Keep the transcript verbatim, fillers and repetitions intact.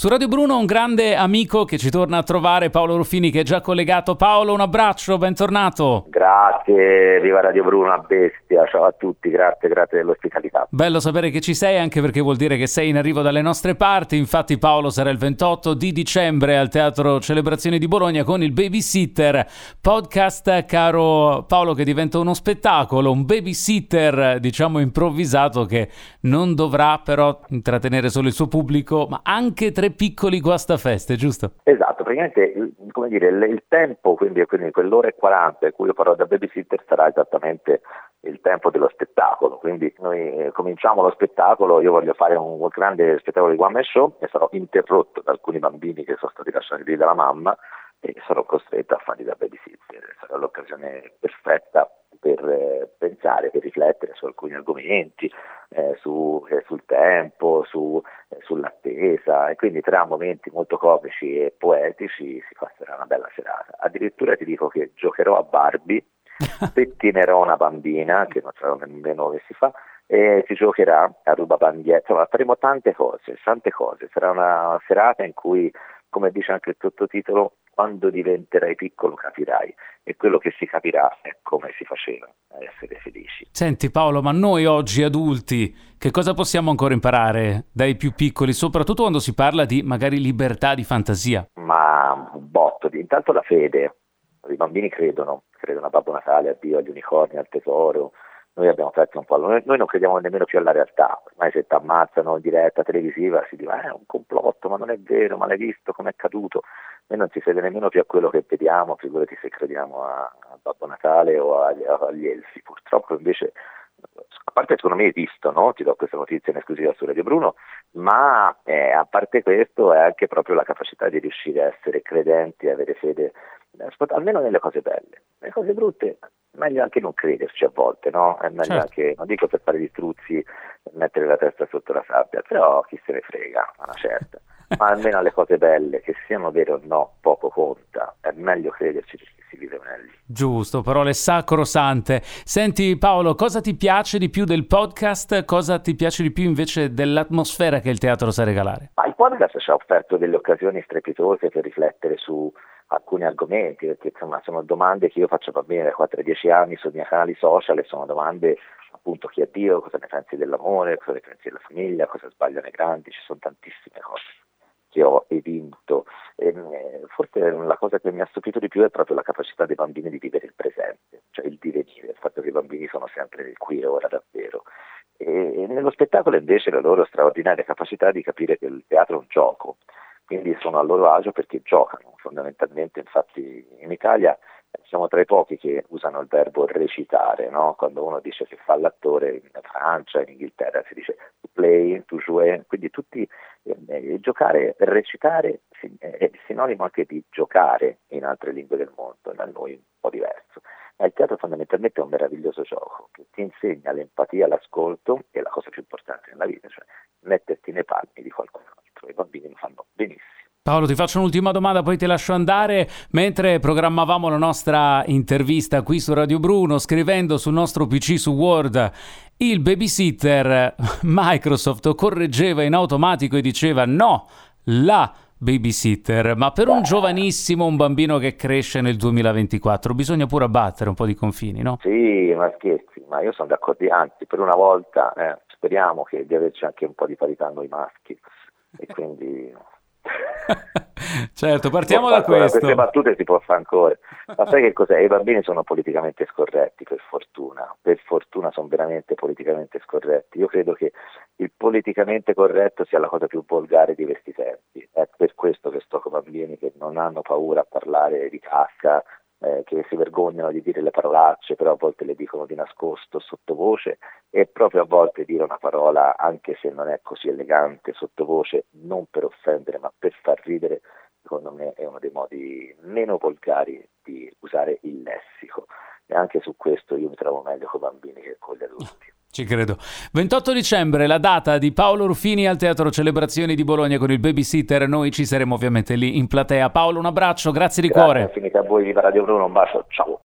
Su Radio Bruno un grande amico che ci torna a trovare, Paolo Ruffini, che è già collegato. Paolo, un abbraccio, bentornato. Grazie, viva Radio Bruno, una bestia, ciao a tutti, grazie, grazie dell'ospitalità. Bello sapere che ci sei, anche perché vuol dire che sei in arrivo dalle nostre parti. Infatti Paolo sarà il ventotto di dicembre al Teatro Celebrazioni di Bologna con il Babysitter podcast, caro Paolo, che diventa uno spettacolo, un babysitter diciamo improvvisato che non dovrà però intrattenere solo il suo pubblico, ma anche tre piccoli guastafeste, giusto? Esatto, praticamente come dire, il, il tempo, quindi, quindi quell'ora e quaranta in cui io farò da babysitter sarà esattamente il tempo dello spettacolo, quindi noi eh, cominciamo lo spettacolo, io voglio fare un, un grande spettacolo di one man show e sarò interrotto da alcuni bambini che sono stati lasciati lì dalla mamma e sarò costretto a farli da babysitter. Sarà l'occasione perfetta per eh, pensare, per riflettere su alcuni argomenti, eh, su, eh, sul tempo, su, eh, sull'attesa, e quindi tra momenti molto comici e poetici si passerà una bella serata. Addirittura ti dico che giocherò a Barbie, pettinerò una bambina che non so nemmeno che si fa e si giocherà a rubabandiera, insomma faremo tante cose, tante cose. Sarà una serata in cui, come dice anche il sottotitolo, quando diventerai piccolo capirai, e quello che si capirà è come si faceva a essere felici. Senti Paolo, ma noi oggi adulti che cosa possiamo ancora imparare dai più piccoli, soprattutto quando si parla di magari libertà di fantasia? Ma un botto di, intanto la fede. I bambini credono, credono a Babbo Natale, a Dio, agli unicorni, al tesoro. Noi abbiamo perso un po', noi, noi non crediamo nemmeno più alla realtà. Ormai se ti ammazzano in diretta televisiva si dice eh, è un complotto, ma non è vero, ma l'hai visto come è accaduto. Noi non si crede nemmeno più a quello che vediamo, figurati se crediamo a, a Babbo Natale o agli, agli elfi. Purtroppo invece, a parte secondo me è visto, no? Ti do questa notizia in esclusiva su Radio Bruno, ma eh, a parte questo è anche proprio la capacità di riuscire a essere credenti, avere fede, almeno nelle cose belle. Le cose brutte è meglio anche non crederci a volte, no? È meglio certo. Anche, non dico per fare gli struzzi e mettere la testa sotto la sabbia, però chi se ne frega, una certa. Ma almeno alle cose belle, che siano vere o no, poco conta. È meglio crederci perché si vive meglio. Giusto, parole sacrosante. Senti Paolo, cosa ti piace di più del podcast? Cosa ti piace di più invece dell'atmosfera che il teatro sa regalare? Ma il podcast ci ha offerto delle occasioni strepitose per riflettere su alcuni argomenti, perché insomma sono domande che io faccio a bambini dai quattro ai dieci anni sui miei canali social, e sono domande appunto: chi è Dio, cosa ne pensi dell'amore, cosa ne pensi della famiglia, cosa sbagliano i grandi, ci sono tantissime cose che ho evinto. E, forse la cosa che mi ha stupito di più è proprio la capacità dei bambini di vivere il presente, cioè il divenire, il fatto che i bambini sono sempre nel qui e ora davvero. E, e nello spettacolo invece la loro straordinaria capacità di capire che il teatro è un gioco, quindi sono a loro agio perché giocano fondamentalmente. Infatti in Italia siamo tra i pochi che usano il verbo recitare, no? Quando uno dice che fa l'attore, in Francia, in Inghilterra si dice to play, to jouer, quindi tutti eh, giocare, recitare è sinonimo anche di giocare in altre lingue del mondo, da noi un po' diverso. Ma il teatro fondamentalmente è un meraviglioso gioco che ti insegna l'empatia, l'ascolto e la cosa più importante nella vita, cioè metterti nei panni di qualcun altro. I bambini lo fanno benissimo. Paolo, ti faccio un'ultima domanda, poi ti lascio andare. Mentre programmavamo la nostra intervista qui su Radio Bruno, scrivendo sul nostro P C su Word, il babysitter Microsoft correggeva in automatico e diceva no, la babysitter, ma per un giovanissimo, un bambino che cresce nel duemilaventiquattro, bisogna pure abbattere un po' di confini, no? Sì, ma scherzi, ma io sono d'accordo, anzi, per una volta eh, speriamo che di averci anche un po' di parità noi maschi, e quindi... Certo, partiamo da questo. Queste battute si può fare ancora. Ma sai che cos'è? I bambini sono politicamente scorretti, per fortuna. Per fortuna sono veramente politicamente scorretti. Io credo che il politicamente corretto sia la cosa più volgare di questi tempi. È per questo che sto con bambini che non hanno paura a parlare di cacca, eh, che si vergognano di dire le parolacce, però a volte le dicono di nascosto, sottovoce, e proprio a volte dire una parola, anche se non è così elegante, sottovoce, non per offendere ma per far ridere, secondo me è uno dei modi meno volgari di usare il lessico. E anche su questo io mi trovo meglio con i bambini che con gli adulti. Ci credo. ventotto dicembre, la data di Paolo Ruffini al Teatro Celebrazioni di Bologna con il Babysitter. Noi ci saremo ovviamente lì in platea. Paolo, un abbraccio, grazie di Grazie cuore. Infinite a voi, viva Radio Bruno, un bacio, ciao.